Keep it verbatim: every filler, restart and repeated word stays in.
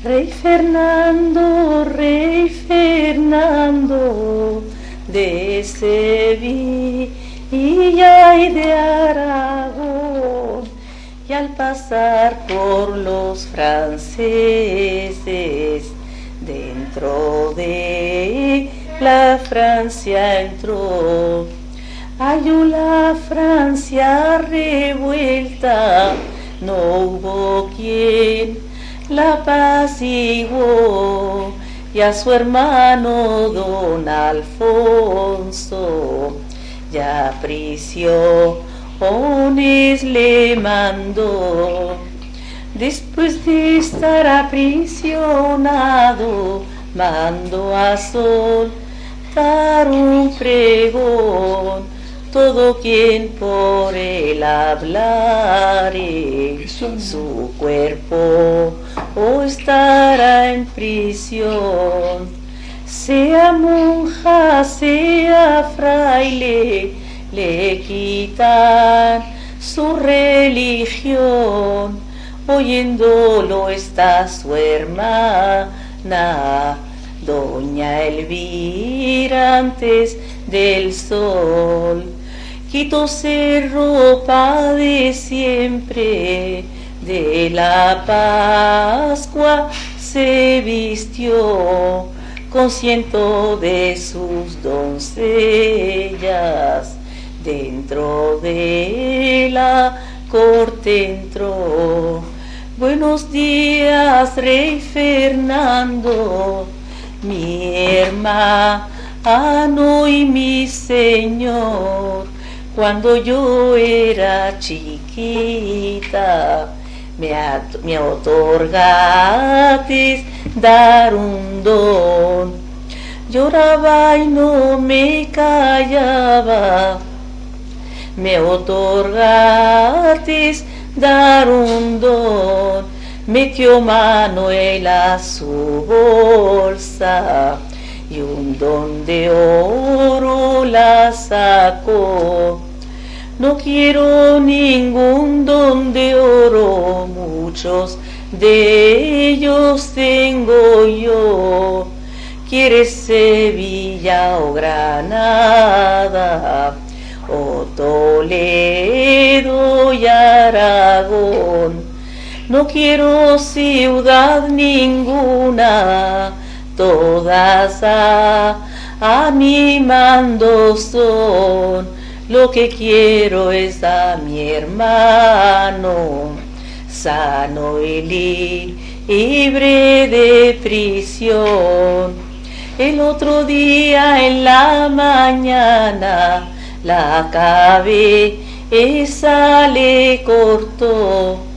Rey Fernando, Rey Fernando, de Sevilla y de Aragón, y al pasar por los franceses, dentro de la Francia entró. Halló la Francia revuelta, no hubo quien la apaciguó, y a su hermano don Alfonso ya prisiones le mandó. Después de estar aprisionado, mandó a soltar un pregón: todo quien por él hablare, su cuerpo o estará en prisión. Sea monja, sea fraile, le quitan su religión. Oyéndolo está su hermana, doña Elvira, antes del sol. Quitóse ropa de siempre, de la Pascua se vistió, con ciento de sus doncellas, dentro de la corte entró. Buenos días, Rey Fernando, mi hermano y mi señor. Cuando yo era chiquita, me, me otorgaste dar un don. Lloraba y no me callaba, me otorgaste dar un don. Metió Manuel a su bolsa y un don de oro la sacó. No quiero ningún don de oro, muchos de ellos tengo yo. ¿Quieres Sevilla o Granada, o Toledo y Aragón? No quiero ciudad ninguna, todas a, a mi mando son. Lo que quiero es a mi hermano, sano y libre de prisión. El otro día en la mañana la cabeza le cortó,